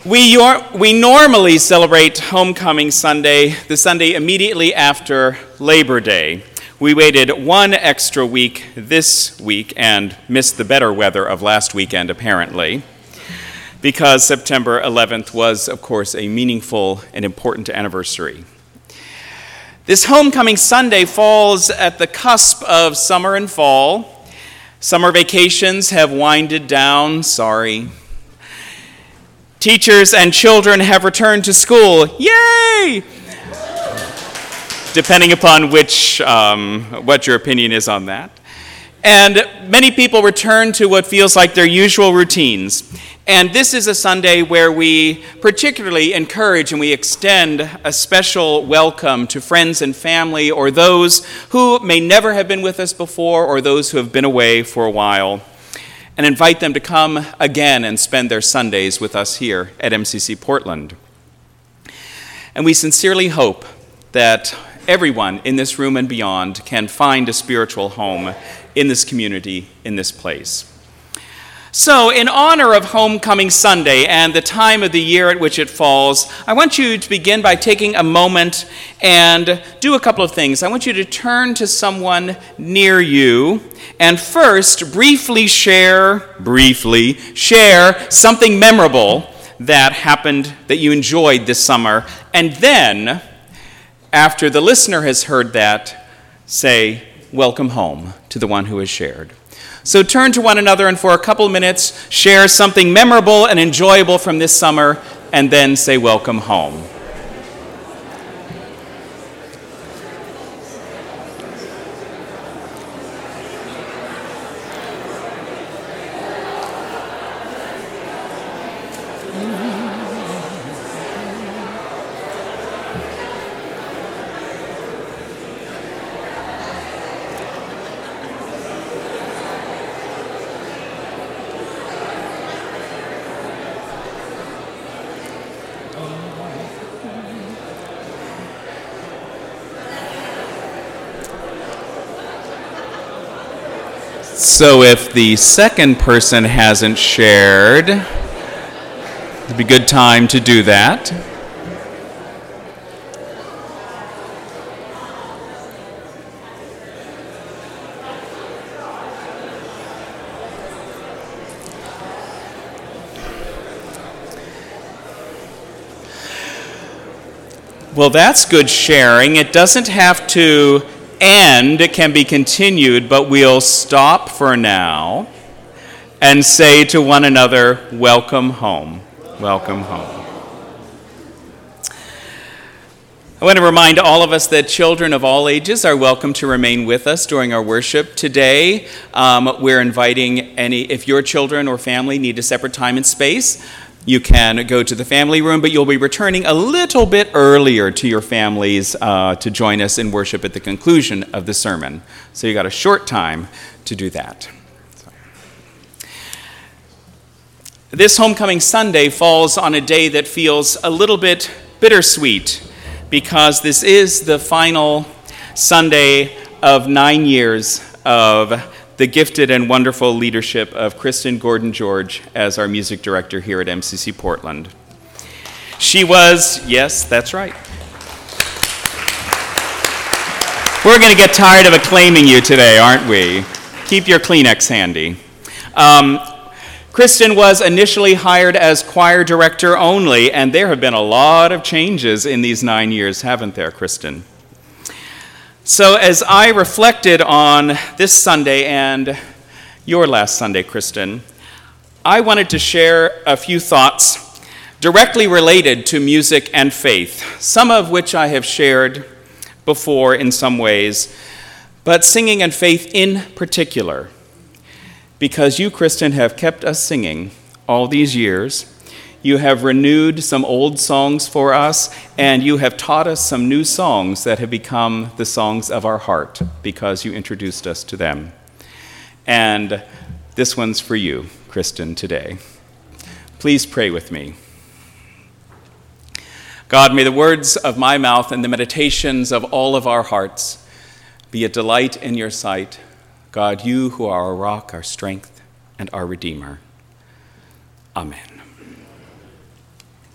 We normally celebrate Homecoming Sunday, the Sunday immediately after Labor Day. We waited one extra week this week and missed the better weather of last weekend, apparently, because September 11th was, of course, a meaningful and important anniversary. This Homecoming Sunday falls at the cusp of summer and fall. Summer vacations have winded down, sorry. Teachers and children have returned to school. Yay! Depending upon what your opinion is on that. And many people return to what feels like their usual routines. And this is a Sunday where we particularly encourage and we extend a special welcome to friends and family or those who may never have been with us before or those who have been away for a while, and invite them to come again and spend their Sundays with us here at MCC Portland. And we sincerely hope that everyone in this room and beyond can find a spiritual home in this community, in this place. So, in honor of Homecoming Sunday and the time of the year at which it falls, I want you to begin by taking a moment and do a couple of things. I want you to turn to someone near you and first briefly share something memorable that happened that you enjoyed this summer. And then, after the listener has heard that, say, welcome home to the one who has shared. So turn to one another and for a couple of minutes, share something memorable and enjoyable from this summer, and then say welcome home. So if the second person hasn't shared, it'd be a good time to do that. Well, that's good sharing. It doesn't have to end, it can be continued, but we'll stop for now and say to one another, welcome home, welcome home. I want to remind all of us that children of all ages are welcome to remain with us during our worship today. We're inviting if your children or family need a separate time and space, you can go to the family room, but you'll be returning a little bit earlier to your families to join us in worship at the conclusion of the sermon. So you got a short time to do that. This Homecoming Sunday falls on a day that feels a little bit bittersweet because this is the final Sunday of 9 years of the gifted and wonderful leadership of Kristen Gordon-George as our music director here at MCC Portland. She was, yes, that's right. We're going to get tired of acclaiming you today, aren't we? Keep your Kleenex handy. Kristen was initially hired as choir director only, and there have been a lot of changes in these 9 years, haven't there, Kristen? So as I reflected on this Sunday and your last Sunday, Kristen, I wanted to share a few thoughts directly related to music and faith, some of which I have shared before in some ways, but singing and faith in particular, because you, Kristen, have kept us singing all these years. You have renewed some old songs for us, and you have taught us some new songs that have become the songs of our heart because you introduced us to them. And this one's for you, Kristen, today. Please pray with me. God, may the words of my mouth and the meditations of all of our hearts be a delight in your sight. God, you who are our rock, our strength, and our Redeemer. Amen.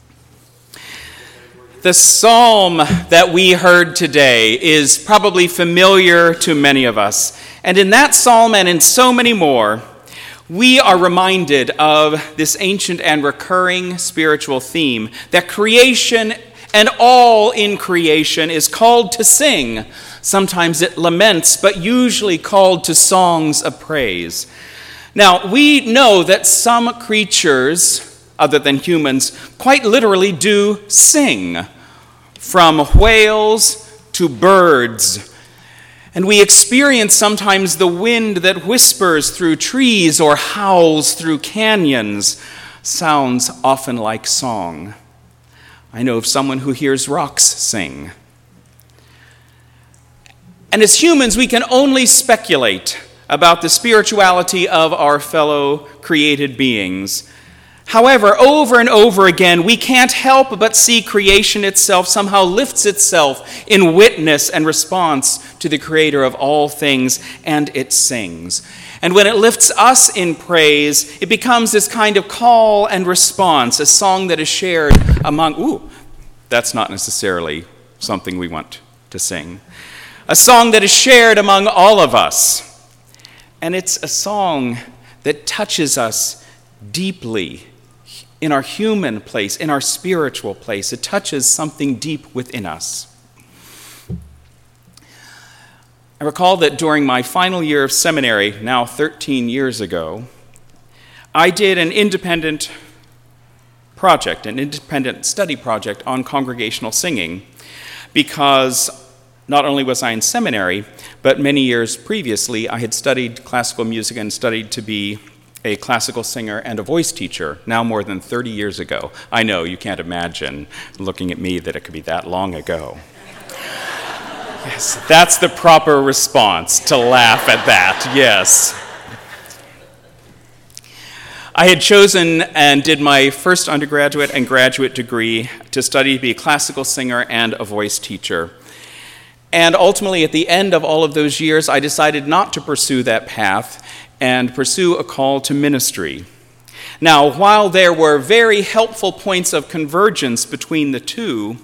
The psalm that we heard today is probably familiar to many of us. And in that psalm and in so many more, we are reminded of this ancient and recurring spiritual theme that creation and all in creation is called to sing. Sometimes it laments, but usually called to songs of praise. Now, we know that some creatures, other than humans, quite literally do sing, from whales to birds. And we experience sometimes the wind that whispers through trees or howls through canyons. Sounds often like song. I know of someone who hears rocks sing. And as humans, we can only speculate about the spirituality of our fellow created beings. However, over and over again, we can't help but see creation itself somehow lifts itself in witness and response to the Creator of all things, and it sings. And when it lifts us in praise, it becomes this kind of call and response, a song that is shared among, that's not necessarily something we want to sing. A song that is shared among all of us. And it's a song that touches us deeply in our human place, in our spiritual place. It touches something deep within us. I recall that during my final year of seminary, now 13 years ago, I did an independent project, an independent study project on congregational singing, because not only was I in seminary, but many years previously I had studied classical music and studied to be a classical singer and a voice teacher, now more than 30 years ago. I know, you can't imagine looking at me that it could be that long ago. Yes, that's the proper response, to laugh at that, yes. I had chosen and did my first undergraduate and graduate degree to study to be a classical singer and a voice teacher. And ultimately, at the end of all of those years, I decided not to pursue that path and pursue a call to ministry. Now, while there were very helpful points of convergence between the two,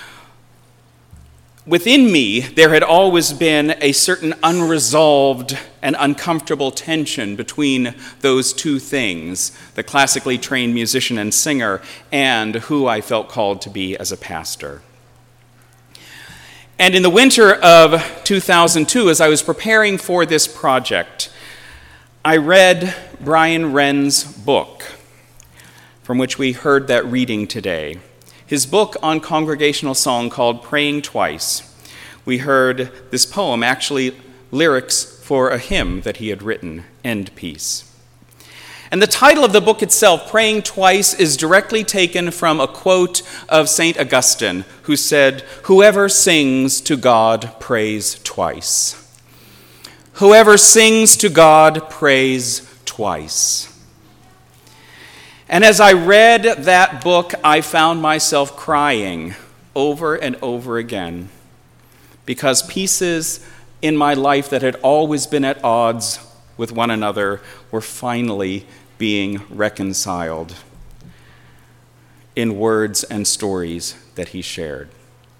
within me, there had always been a certain unresolved and uncomfortable tension between those two things, the classically trained musician and singer, and who I felt called to be as a pastor. And in the winter of 2002, as I was preparing for this project, I read Brian Wren's book, from which we heard that reading today. His book on congregational song called Praying Twice. We heard this poem, actually lyrics for a hymn that he had written, End Peace. And the title of the book itself, Praying Twice, is directly taken from a quote of St. Augustine, who said, "Whoever sings to God prays twice." Whoever sings to God prays twice. And as I read that book, I found myself crying over and over again, because pieces in my life that had always been at odds with one another were finally being reconciled in words and stories that he shared.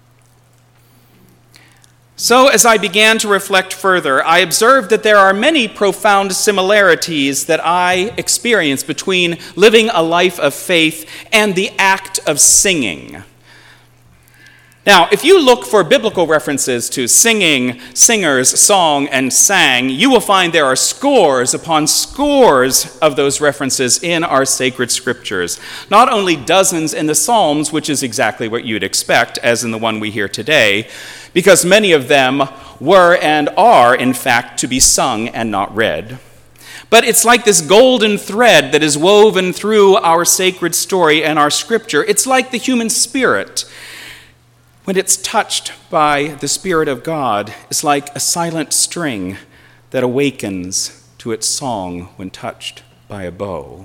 So as I began to reflect further, I observed that there are many profound similarities that I experience between living a life of faith and the act of singing. Now, if you look for biblical references to singing, singers, song, and sang, you will find there are scores upon scores of those references in our sacred scriptures. Not only dozens in the Psalms, which is exactly what you'd expect, as in the one we hear today, because many of them were and are, in fact, to be sung and not read. But it's like this golden thread that is woven through our sacred story and our scripture. It's like the human spirit. When it's touched by the Spirit of God, it's like a silent string that awakens to its song when touched by a bow.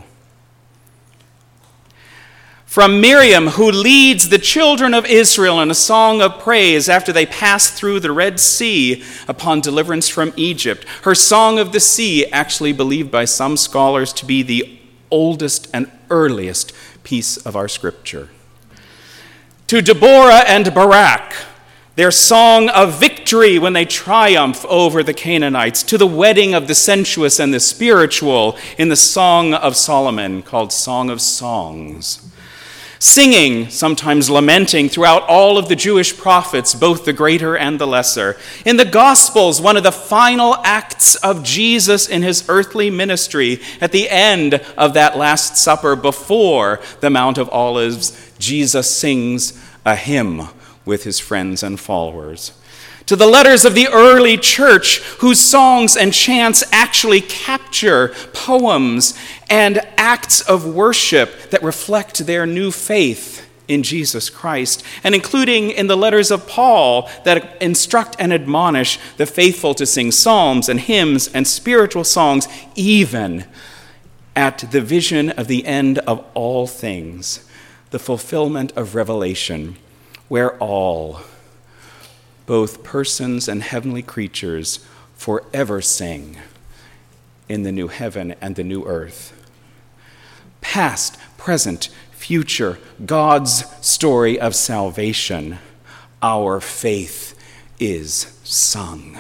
From Miriam, who leads the children of Israel in a song of praise after they pass through the Red Sea upon deliverance from Egypt, her Song of the Sea, actually believed by some scholars to be the oldest and earliest piece of our scripture. to Deborah and Barak, their song of victory when they triumph over the Canaanites, to the wedding of the sensuous and the spiritual in the Song of Solomon called Song of Songs. Singing, sometimes lamenting, throughout all of the Jewish prophets, both the greater and the lesser. In the Gospels, one of the final acts of Jesus in his earthly ministry, at the end of that Last Supper before the Mount of Olives, Jesus sings a hymn with his friends and followers. To the letters of the early church, whose songs and chants actually capture poems and acts of worship that reflect their new faith in Jesus Christ, and including in the letters of Paul that instruct and admonish the faithful to sing psalms and hymns and spiritual songs, even at the vision of the end of all things, the fulfillment of Revelation, where all, both persons and heavenly creatures, forever sing in the new heaven and the new earth. Past, present, future, God's story of salvation, our faith is sung.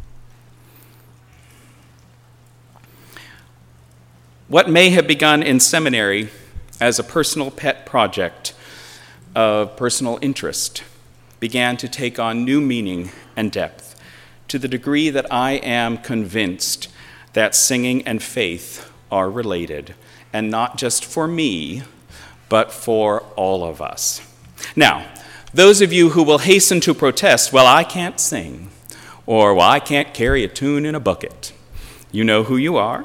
What may have begun in seminary as a personal pet project of personal interest began to take on new meaning and depth, to the degree that I am convinced that singing and faith are related, and not just for me, but for all of us. Now, those of you who will hasten to protest, well, I can't sing, or, well, I can't carry a tune in a bucket. You know who you are.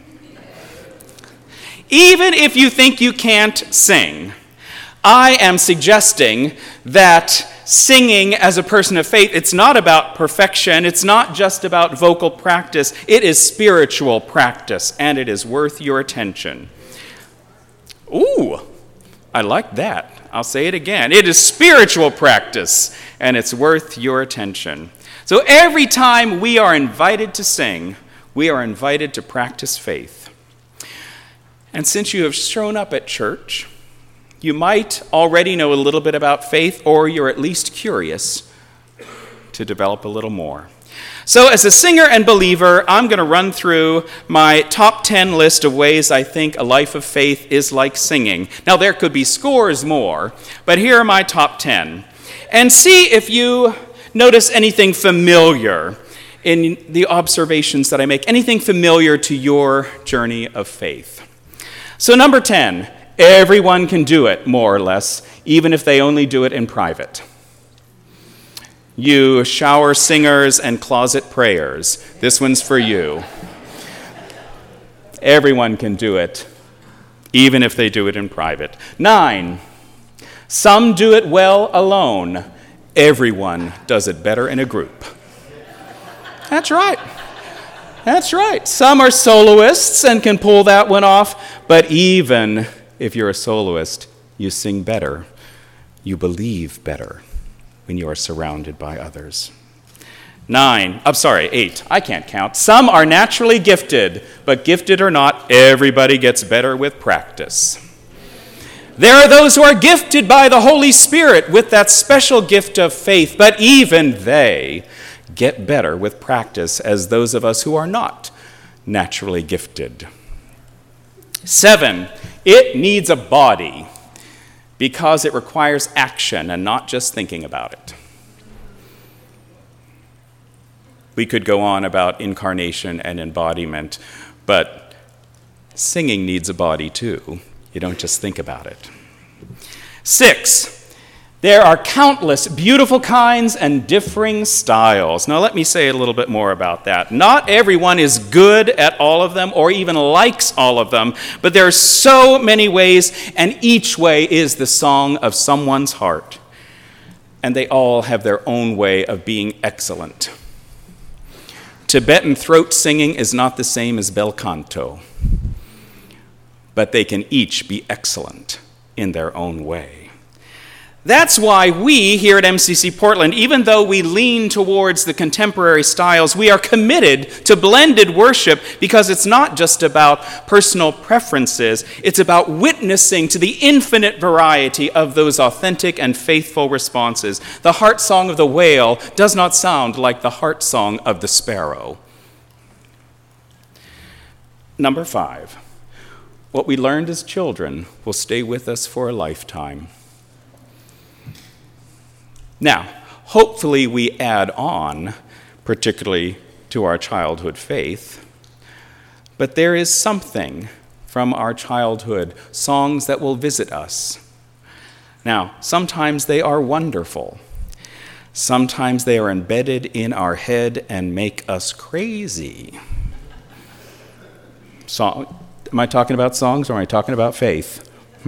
Even if you think you can't sing, I am suggesting that singing as a person of faith, it's not about perfection, it's not just about vocal practice, it is spiritual practice, and it is worth your attention. Ooh, I like that. I'll say it again. It is spiritual practice, and it's worth your attention. So every time we are invited to sing, we are invited to practice faith. And since you have shown up at church, you might already know a little bit about faith, or you're at least curious to develop a little more. So as a singer and believer, I'm going to run through my top 10 list of ways I think a life of faith is like singing. Now, there could be scores more, but here are my top 10. And see if you notice anything familiar in the observations that I make, anything familiar to your journey of faith. So number 10, everyone can do it, more or less, even if they only do it in private. You shower singers and closet prayers, this one's for you. Everyone can do it, even if they do it in private. 9, some do it well alone. Everyone does it better in a group. That's right. That's right. Some are soloists and can pull that one off, but even if you're a soloist, you sing better, you believe better when you are surrounded by others. 8, I can't count. Some are naturally gifted, but gifted or not, everybody gets better with practice. There are those who are gifted by the Holy Spirit with that special gift of faith, but even they get better with practice as those of us who are not naturally gifted. 7, it needs a body because it requires action and not just thinking about it. We could go on about incarnation and embodiment, but singing needs a body too. You don't just think about it. 6, there are countless beautiful kinds and differing styles. Now let me say a little bit more about that. Not everyone is good at all of them or even likes all of them, but there are so many ways, and each way is the song of someone's heart. And they all have their own way of being excellent. Tibetan throat singing is not the same as bel canto, but they can each be excellent in their own way. That's why we here at MCC Portland, even though we lean towards the contemporary styles, we are committed to blended worship because it's not just about personal preferences, it's about witnessing to the infinite variety of those authentic and faithful responses. The heart song of the whale does not sound like the heart song of the sparrow. Number 5, what we learned as children will stay with us for a lifetime. Now, hopefully we add on, particularly to our childhood faith, but there is something from our childhood, songs that will visit us. Now, sometimes they are wonderful. Sometimes they are embedded in our head and make us crazy. Am I talking about songs or am I talking about faith?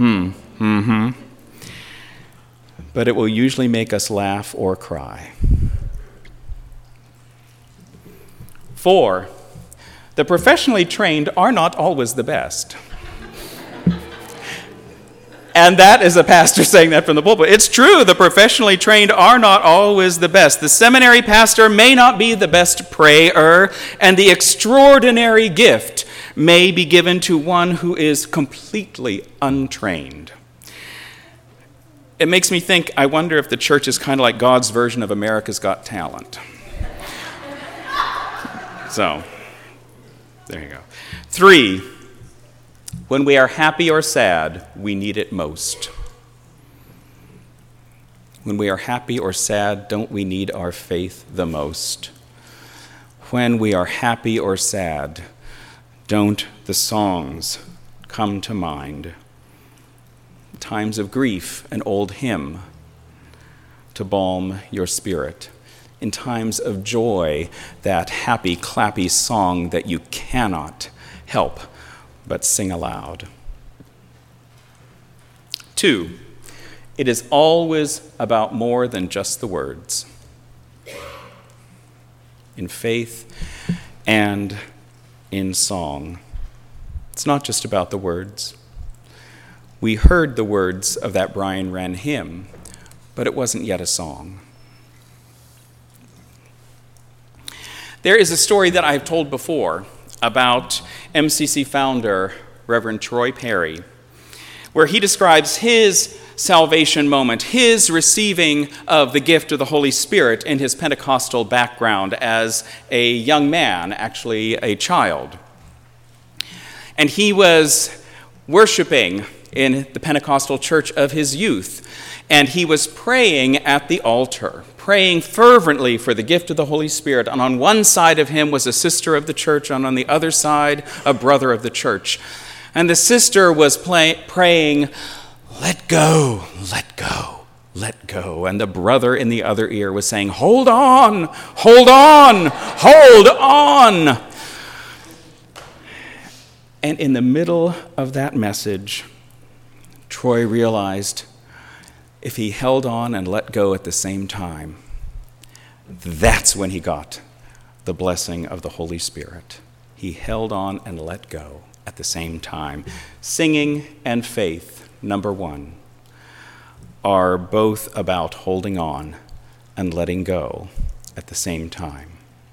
But it will usually make us laugh or cry. 4, the professionally trained are not always the best. And that is a pastor saying that from the pulpit. It's true, the professionally trained are not always the best. The seminary pastor may not be the best prayer, and the extraordinary gift may be given to one who is completely untrained. It makes me think, I wonder if the church is kind of like God's version of America's Got Talent. So, there you go. 3, when we are happy or sad, we need it most. When we are happy or sad, don't we need our faith the most? When we are happy or sad, don't the songs come to mind? Times of grief, an old hymn to balm your spirit. In times of joy, that happy, clappy song that you cannot help but sing aloud. 2, it is always about more than just the words. In faith and in song, it's not just about the words. We heard the words of that Brian Wren hymn, but it wasn't yet a song. There is a story that I've told before about MCC founder Reverend Troy Perry, where he describes his salvation moment, his receiving of the gift of the Holy Spirit in his Pentecostal background as a young man, actually a child. And he was worshiping in the Pentecostal church of his youth. And he was praying at the altar, praying fervently for the gift of the Holy Spirit. And on one side of him was a sister of the church, and on the other side, a brother of the church. And the sister was praying, "Let go, let go, let go." And the brother in the other ear was saying, "Hold on, hold on, hold on." And in the middle of that message, Troy realized if he held on and let go at the same time, that's when he got the blessing of the Holy Spirit. He held on and let go at the same time. Singing and faith, number 1, are both about holding on and letting go at the same time.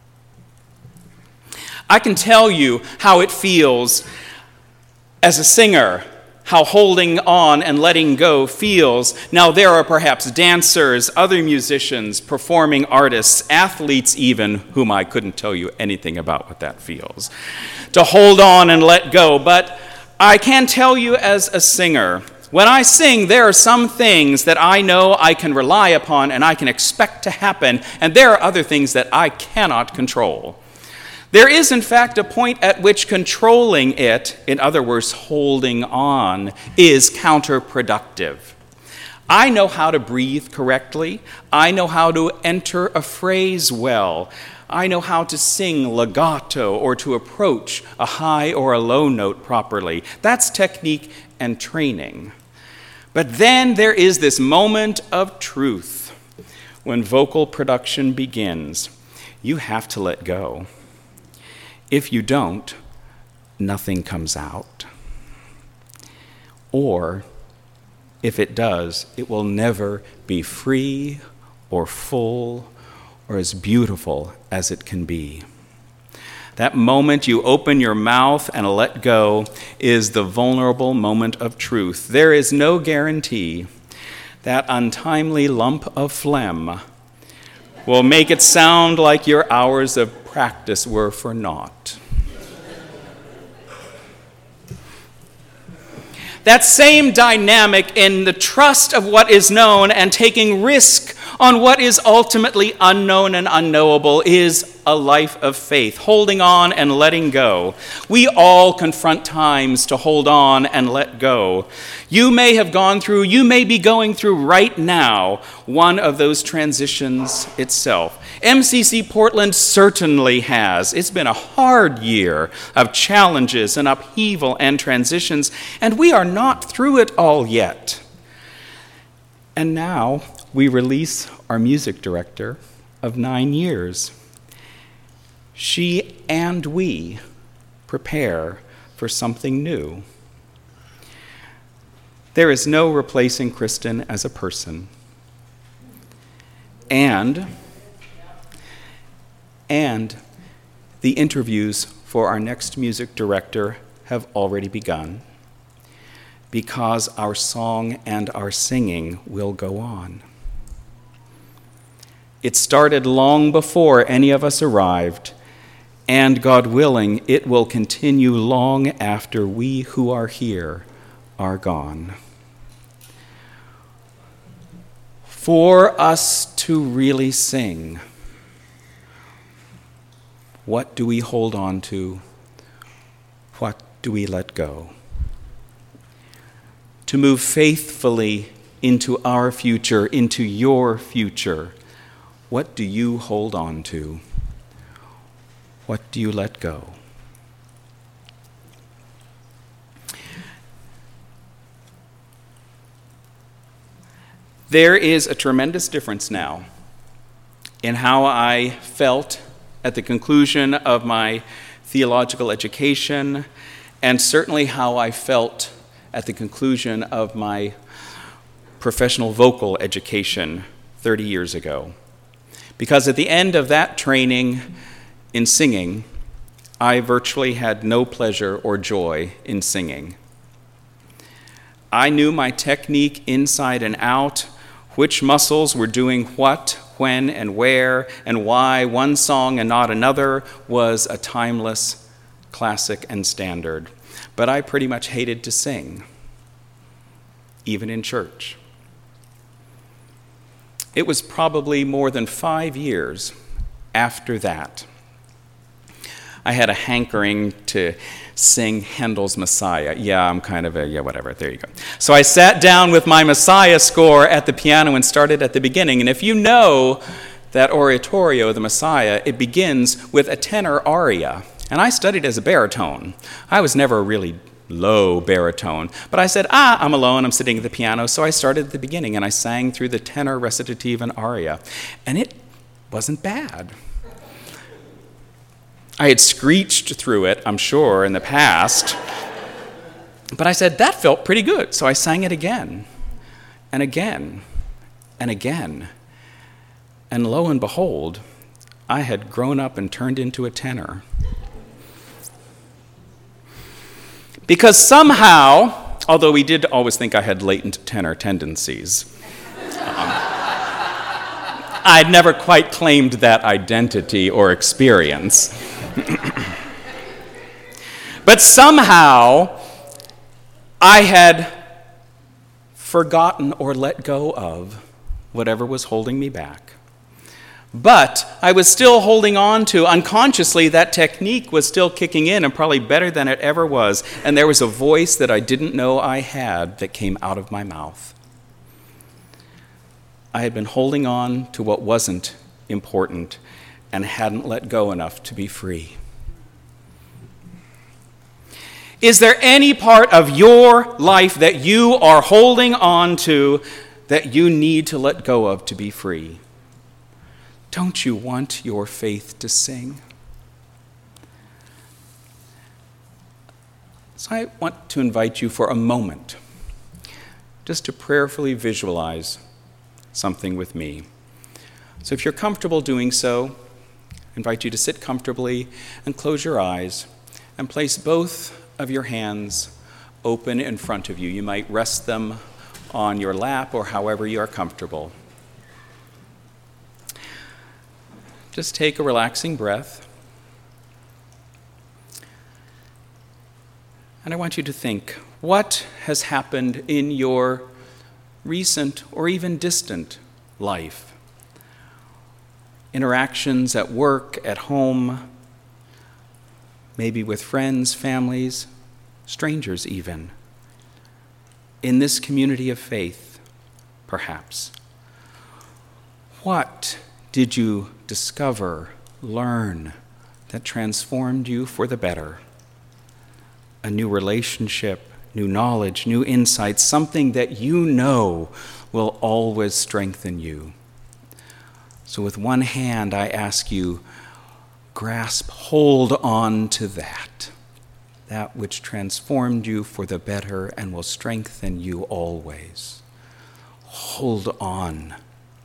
I can tell you how it feels as a singer, how holding on and letting go feels. Now, there are perhaps dancers, other musicians, performing artists, athletes even, whom I couldn't tell you anything about what that feels, to hold on and let go. But I can tell you as a singer, when I sing, there are some things that I know I can rely upon and I can expect to happen, and there are other things that I cannot control. There is, in fact, a point at which controlling it, in other words, holding on, is counterproductive. I know how to breathe correctly. I know how to enter a phrase well. I know how to sing legato or to approach a high or a low note properly. That's technique and training. But then there is this moment of truth when vocal production begins. You have to let go. If you don't, nothing comes out. Or if it does, it will never be free or full or as beautiful as it can be. That moment you open your mouth and let go is the vulnerable moment of truth. There is no guarantee that untimely lump of phlegm will make it sound like your hours of practice were for naught. That same dynamic in the trust of what is known and taking risk on what is ultimately unknown and unknowable is a life of faith, holding on and letting go. We all confront times to hold on and let go. You may have gone through, you may be going through right now one of those transitions itself. MCC Portland certainly has. It's been a hard year of challenges and upheaval and transitions, and we are not through it all yet. And now we release our music director of 9 years. She and we prepare for something new. There is no replacing Kristen as a person. And the interviews for our next music director have already begun, because our song and our singing will go on. It started long before any of us arrived, and God willing, it will continue long after we who are here are gone. For us to really sing, what do we hold on to? What do we let go? To move faithfully into our future, into your future, what do you hold on to? What do you let go? There is a tremendous difference now in how I felt at the conclusion of my theological education, and certainly how I felt at the conclusion of my professional vocal education 30 years ago. Because at the end of that training in singing, I virtually had no pleasure or joy in singing. I knew my technique inside and out, which muscles were doing what, when, and where, and why one song and not another was a timeless classic and standard. But I pretty much hated to sing, even in church. It was probably more than 5 years after that I had a hankering to sing Handel's Messiah. Whatever, there you go. So I sat down with my Messiah score at the piano and started at the beginning. And if you know that oratorio, the Messiah, it begins with a tenor aria. And I studied as a baritone. I was never a really low baritone. But I said, I'm alone, I'm sitting at the piano. So I started at the beginning and I sang through the tenor recitative and aria. And it wasn't bad. I had screeched through it, I'm sure, in the past. But I said, that felt pretty good. So I sang it again, and again, and again. And lo and behold, I had grown up and turned into a tenor. Because somehow, although we did always think I had latent tenor tendencies, I'd never quite claimed that identity or experience. But somehow, I had forgotten or let go of whatever was holding me back. But I was still holding on to, unconsciously, that technique was still kicking in and probably better than it ever was. And there was a voice that I didn't know I had that came out of my mouth. I had been holding on to what wasn't important and hadn't let go enough to be free. Is there any part of your life that you are holding on to that you need to let go of to be free? Don't you want your faith to sing? So I want to invite you for a moment just to prayerfully visualize something with me. So if you're comfortable doing so, I invite you to sit comfortably and close your eyes and place both of your hands open in front of you. You might rest them on your lap or however you are comfortable. Just take a relaxing breath. And I want you to think, what has happened in your recent or even distant life? Interactions at work, at home, maybe with friends, families, strangers even. In this community of faith, perhaps. What did you discover, learn, that transformed you for the better? A new relationship, new knowledge, new insights, something that you know will always strengthen you. So with one hand, I ask you, grasp, hold on to that which transformed you for the better and will strengthen you always. Hold on.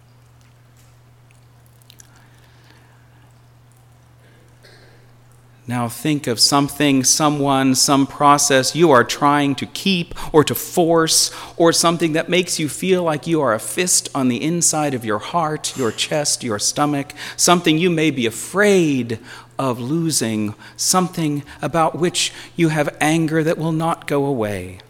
Now think of something, someone, some process you are trying to keep or to force, or something that makes you feel like you are a fist on the inside of your heart, your chest, your stomach, something you may be afraid of losing, something about which you have anger that will not go away.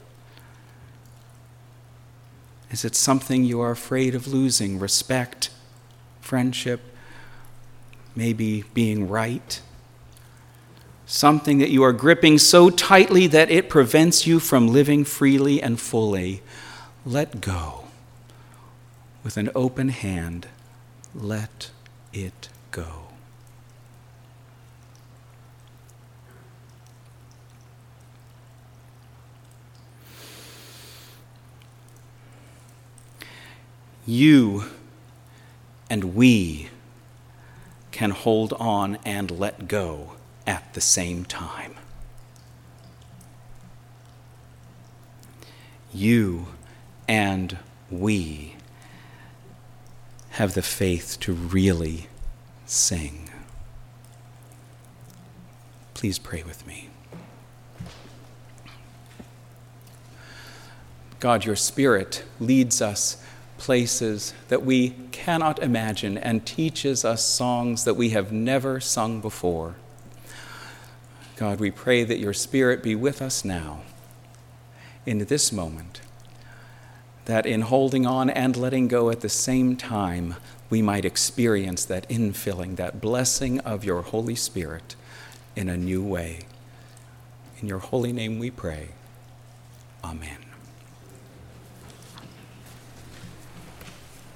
Is it something you are afraid of losing? Respect, friendship, maybe being right? Something that you are gripping so tightly that it prevents you from living freely and fully. Let go. With an open hand, let it go. You and we can hold on and let go at the same time. You and we have the faith to really sing. Please pray with me. God, your Spirit leads us places that we cannot imagine and teaches us songs that we have never sung before. God, we pray that your Spirit be with us now, in this moment, that in holding on and letting go at the same time, we might experience that infilling, that blessing of your Holy Spirit in a new way. In your holy name we pray. Amen.